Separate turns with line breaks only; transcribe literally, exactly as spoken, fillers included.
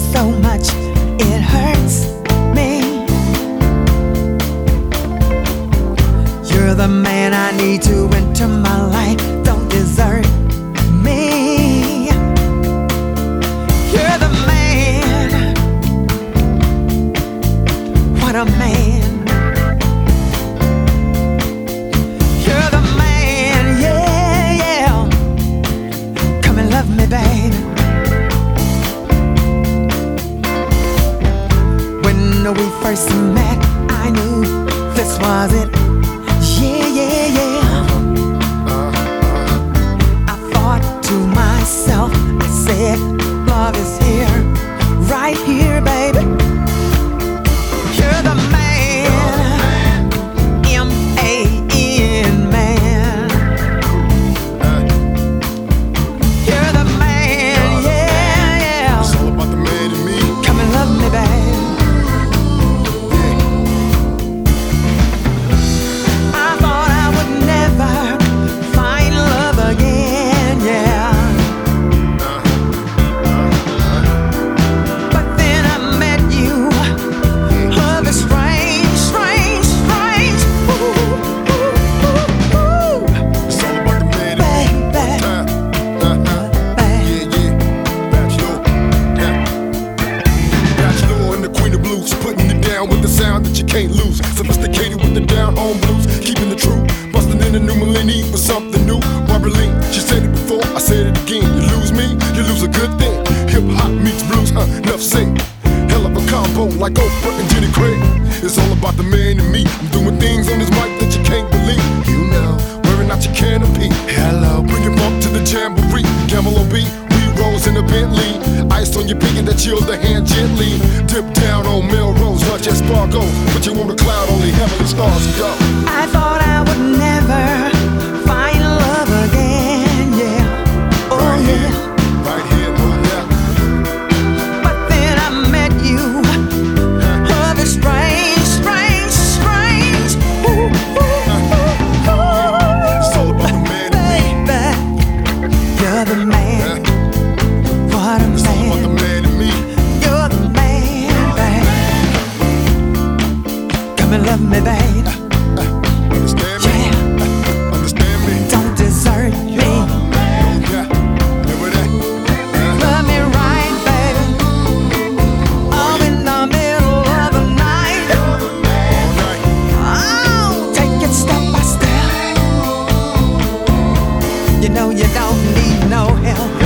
so much it hurts me. You're the man I need to enter my life. Don't desert me. You're the man. What a man. You're the man, yeah, yeah. Come and love me, baby. When we first met, I knew this was it. Yeah, yeah, yeah. I thought to myself, I said, love is here, right here, baby. You're the man, M A N, man. You're the man, yeah, yeah.
It's all about the man in me.
Come and love me, baby.
With the sound that you can't lose, sophisticated with the down home blues, keeping the truth, busting in the new millennium with something new. Barbara Lee, she said it before, I said it again. You lose me, you lose a good thing. Hip hop meets blues, huh? Enough said. Hell of a combo like Oprah and Jenny Craig. It's all about the man and me. I'm doing things on this mic that you can't believe. You know, wearing out your canopy. Hello, bring it up to the jamboree. Camel O B. Rose in a Bentley, ice on your pinky that chill the hand gently. Dip down on Melrose, not just Fargo, but you want a cloud, only heavenly stars go.
I thought I would never find love again, yeah. Oh
right
yeah,
here, right here, oh yeah.
But then I met you. Love is strange, strange, strange. Ooh, ooh, ooh, ooh.
It's all about the man and me.
Baby, you're the man. What a
it's
man.
all about the man and me.
You're the man, babe. Come and love me, babe.
Uh, uh, understand me?
Yeah.
Uh, understand me?
Don't desert me.
Yeah, remember that? Uh,
Love me right, baby. I'm in the middle of the night.
all right.
Oh, take it step by step. You know you don't need no help.